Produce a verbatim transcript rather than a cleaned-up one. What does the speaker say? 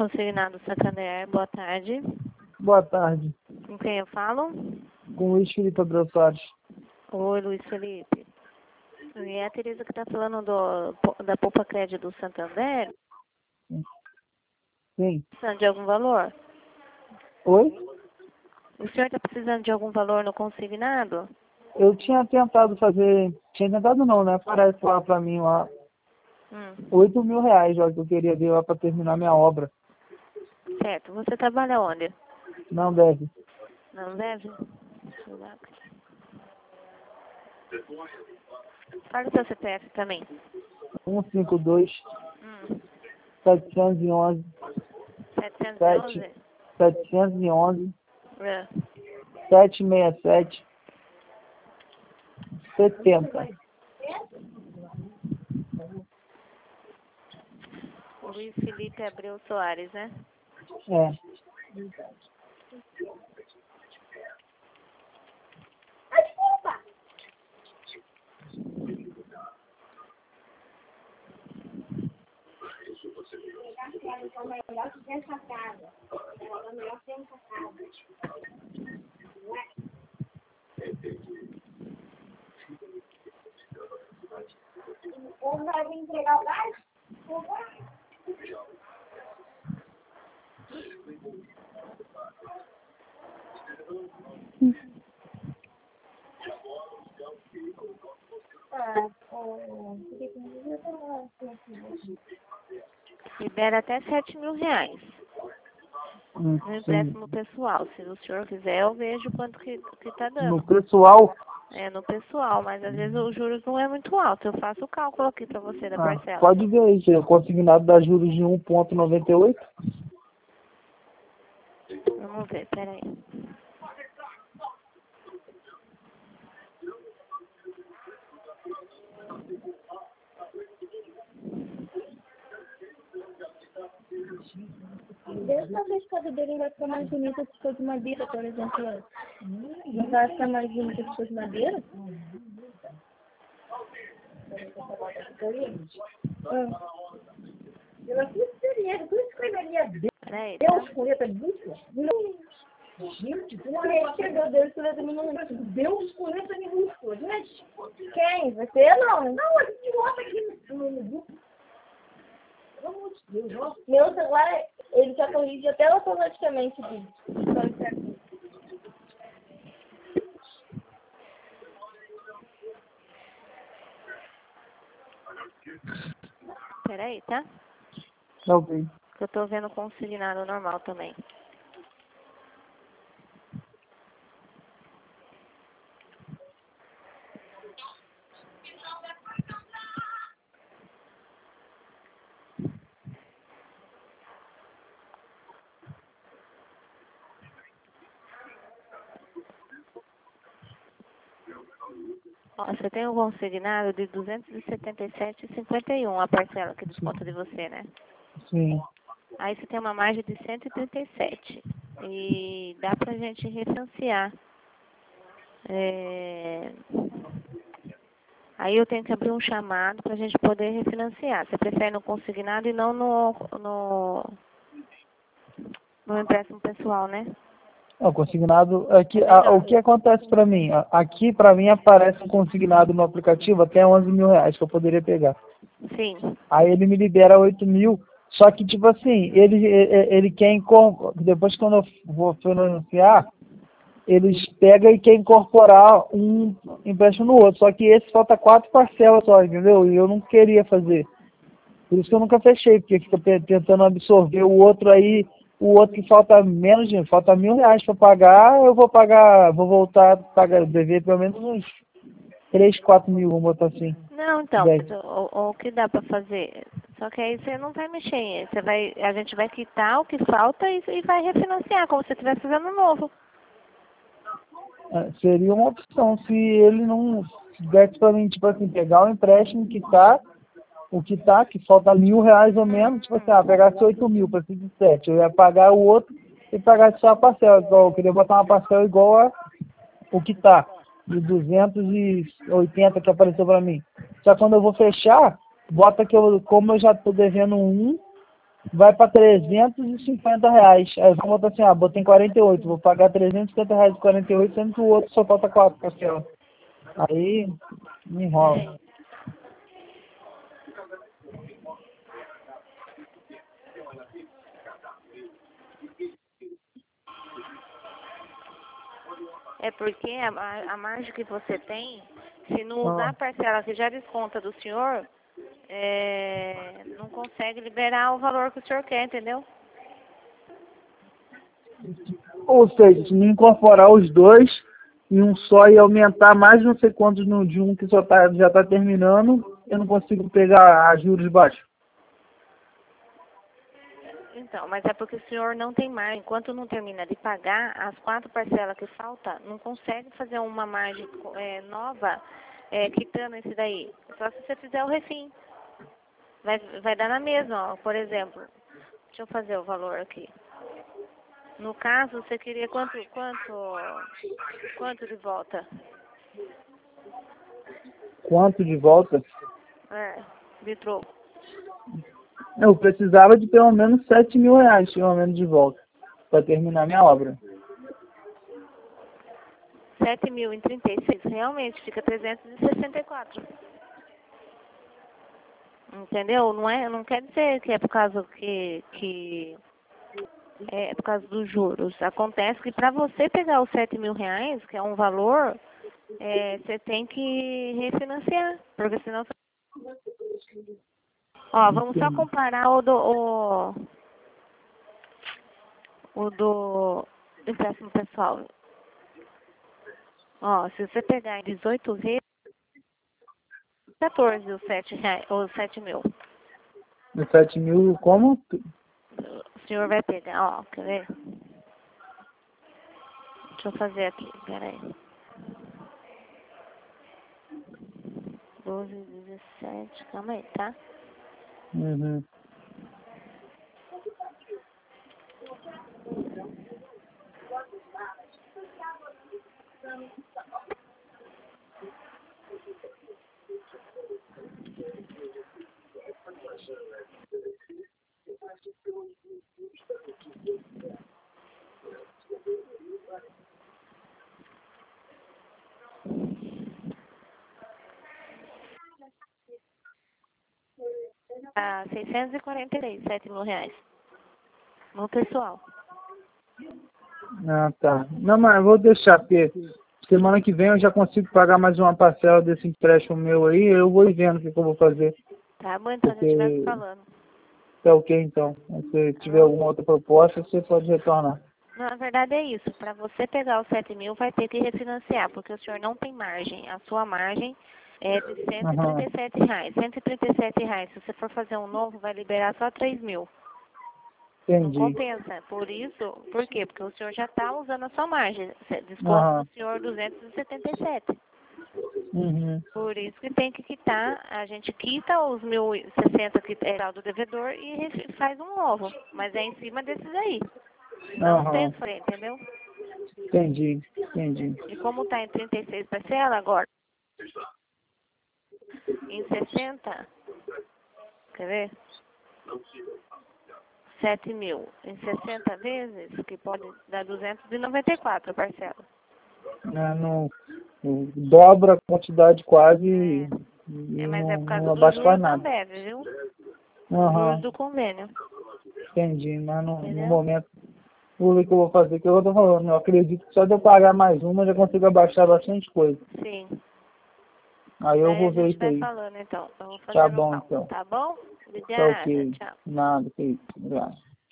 Consignado Santander, boa tarde. Boa tarde. Com quem eu falo? Com o Luiz Felipe Abreu Soares. Oi, Luiz Felipe. E é a Tereza que está falando do, da Poupa Crédito do Santander? Sim. Precisando de algum valor? Oi? O senhor está precisando de algum valor no consignado? Eu tinha tentado fazer... Tinha tentado não, né? Parece lá pra mim lá. Hum. Oito mil reais já que eu queria ver lá pra terminar minha obra. Certo. Você trabalha onde? Não deve. Não deve? Deixa eu dar aqui. Fala o seu C P F também. um cinco dois, Hum. setecentos e onze, setecentos e sete, onze? setecentos e onze, É. sete seis sete, setenta. Luiz Felipe Abreu Soares, né? É. Libera até sete mil reais. Hum, No sim. empréstimo pessoal. Se o senhor quiser, eu vejo quanto que, que tá No dando. pessoal... É, no pessoal, mas às vezes os juros não é muito alto. Eu faço o cálculo aqui pra você da Ah, parcela. pode ver aí, se o consignado dá juros de um vírgula noventa e oito. Vamos ver, peraí. Desde a escada dele vai ficar mais bonita se for de madeira, por exemplo. Não vai ficar mais bonita se for de madeira? Eu aqui seria, tu escreveria Peraí, tá? Deus com letra minúscula? Gente, como é que escreveu Deus com letra minúscula? Deus com letra minúscula, gente. Quem? Você não? Não, a gente bota aqui no grupo. Pelo amor de Deus, nossa. Meu celular, ele já corrige até automaticamente o vídeo. Então, isso aqui. Peraí, tá? Ok. Que eu tô vendo consignado normal também. Ó, você tem um consignado de duzentos e setenta e sete reais e cinquenta e um a parcela que desconta de você, né? Sim. Aí você tem uma margem de cento e trinta e sete. E dá pra gente refinanciar. É... Aí eu tenho que abrir um chamado pra gente poder refinanciar. Você prefere no consignado e não no, no, no empréstimo pessoal, né? O consignado, aqui, É a- o melhor. que acontece para mim? A- Aqui para mim aparece um consignado no aplicativo até onze mil reais que eu poderia pegar. Sim. Aí ele me libera oito mil, só que tipo assim, ele, ele, ele quer incorporar, depois quando eu vou financiar, eles pegam e quer incorporar um empréstimo no outro, só que esse falta quatro parcelas só, entendeu? E eu não queria fazer. Por isso que eu nunca fechei, porque fica pe- tentando absorver o outro aí, o outro que falta menos de, falta mil reais para pagar, eu vou pagar, vou voltar a pagar, dever pelo menos uns três, quatro mil, vamos botar assim. Não, então, dez. mas o, o, o que dá pra fazer? Só que aí você não vai mexer em ele. Você vai, a gente vai quitar o que falta e, e vai refinanciar, como se você estivesse fazendo novo. Ah, seria uma opção se ele não desse para mim, tipo assim, pegar o empréstimo que tá, o que tá, que falta mil reais ou menos, tipo assim, ah, pegasse oito mil para ser de sete, eu ia pagar o outro e pagar só a parcela, igual, eu queria botar uma parcela igual a o que tá, de duzentos e oitenta que apareceu para mim. Só que quando eu vou fechar, bota que eu, como eu já tô devendo um, vai para trezentos e cinquenta reais. Aí vamos botar assim, ah, botei quarenta e oito, vou pagar trezentos e cinquenta reais de quarenta e oito, sendo que o outro só falta quatro parcelas. Aí me enrola. É porque a, a, a margem que você tem, se não usar Ah. a parcela que já desconta do senhor, é, não consegue liberar o valor que o senhor quer, entendeu? Ou seja, se me incorporar os dois em um só e aumentar mais não sei quantos no de um que só tá, já está terminando, eu não consigo pegar a juros baixos. Então, mas é porque o senhor não tem margem. Enquanto não termina de pagar as quatro parcelas que faltam, não consegue fazer uma margem é, nova é, quitando esse daí. Só se você fizer o refim. Vai, vai dar na mesma, ó. Por exemplo. Deixa eu fazer o valor aqui. No caso, você queria quanto, quanto, quanto de volta? Quanto de volta? É, de troco. Eu precisava de pelo menos sete mil reais, pelo menos de volta, para terminar minha obra. sete mil em trinta e seis, realmente fica trezentos e sessenta e quatro. Entendeu? Não é, não quer dizer que é por causa que, que é por causa dos juros. Acontece que para você pegar os sete mil reais, que é um valor, é, você tem que refinanciar, porque senão... Ó, vamos só comparar o do... O, o do empréstimo pessoal. Ó, se você pegar em dezoito vezes, quatorze os sete reais, os sete mil. Os sete mil, como? O senhor vai pegar, ó, quer ver? Deixa eu fazer aqui, peraí. doze, dezessete, calma aí, tá? Uhum. Ah, seiscentos e quarenta e três, sete mil reais. No pessoal. Ah, tá. Não, mas eu vou deixar, porque semana que vem eu já consigo pagar mais uma parcela desse empréstimo meu aí, eu vou ir vendo o que, que eu vou fazer. Tá bom, então Porque... a gente vai se falando. Tá ok, então. Se tiver alguma outra proposta, você pode retornar. Não, na verdade é isso. Para você pegar os sete mil, vai ter que refinanciar, porque o senhor não tem margem. A sua margem é de cento e trinta e sete reais. cento e trinta e sete reais. Se você for fazer um novo, vai liberar só três mil. Entendi. Não compensa. Por isso, por quê? Porque o senhor já está usando a sua margem. Desconto Aham. do senhor duzentos e setenta e sete. Uhum. Por isso que tem que quitar, a gente quita os mil e sessenta que é do devedor e refi- faz um novo. Mas é em cima desses aí. Não Aham. tem frente, entendeu? Entendi, entendi. E como está em trinta e seis parcelas agora, em sessenta, quer ver? sete mil em sessenta vezes, que pode dar duzentos e noventa e quatro parcelas. É, não, não- dobra a quantidade quase e, É, e mas é não, por não causa dos abaixa juros quase da nada. Ambev, viu? Aham, Juros do convênio. entendi, mas no, no Entendeu? momento, vou ver o que eu vou fazer, que eu tô falando, eu acredito que só de eu pagar mais uma eu já consigo abaixar bastante coisa. Sim. Aí eu Daí a vou ver gente isso vai aí. falando então. Eu vou Tá fazendo o bom, cálculo, então. tá bom? Tá Obrigada, ok. tchau. Nada, que isso. Obrigado.